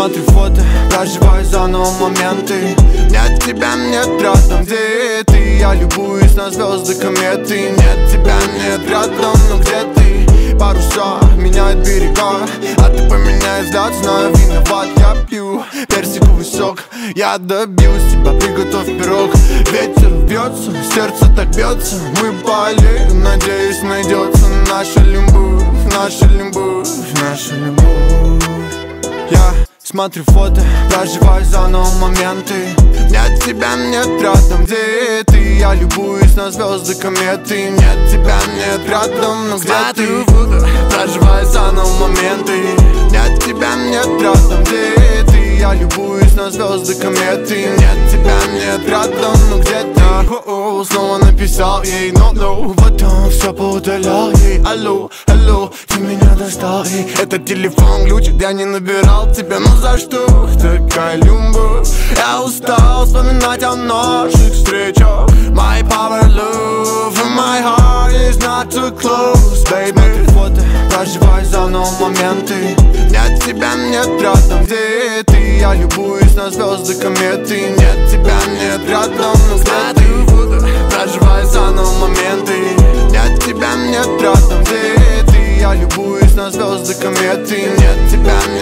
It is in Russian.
Смотрю фото, проживаю заново моменты. Нет тебя, нет рядом, где ты? Я любуюсь на звезды, кометы. Нет тебя, нет рядом, но где ты? Паруса меняют берега, а ты поменяй взгляд, знаю, виноват. Я пью персиковый сок, я добьюсь тебя, приготовь пирог. Ветер бьется, сердце так бьется. Мы по аллее, надеюсь, найдется наша любовь, наша любовь, наша любовь. Я смотрю фото, проживаю заново моменты. Нет тебя, нет рядом, где ты? Я любуюсь на звезды, кометы. Нет тебя, нет рядом, но где ты? Смотрю фото, проживаю заново моменты. Нет тебя, нет рядом, где ты? Я любуюсь на звезды, кометы. Нет тебя, нет рядом, но где ты? Снова написал ей no, потом все поудалял ей. Алло, алло, ты меня достал ей. Это телефон глючит, я не набирал тебя. Но за что такая любовь? Я устал вспоминать о наших встречах. My power love and my heart is not too close, baby. Смотрю фото, проживаю заново моменты. Нет тебя, нет рядом, где ты? Я любуюсь на звезды, кометы. Нет тебя, нет рядом, но смотрю фото, проживаю заново моменты. Нет тебя, нет рядом, где ты? Я любуюсь на звезды, кометы. Нет тебя, нет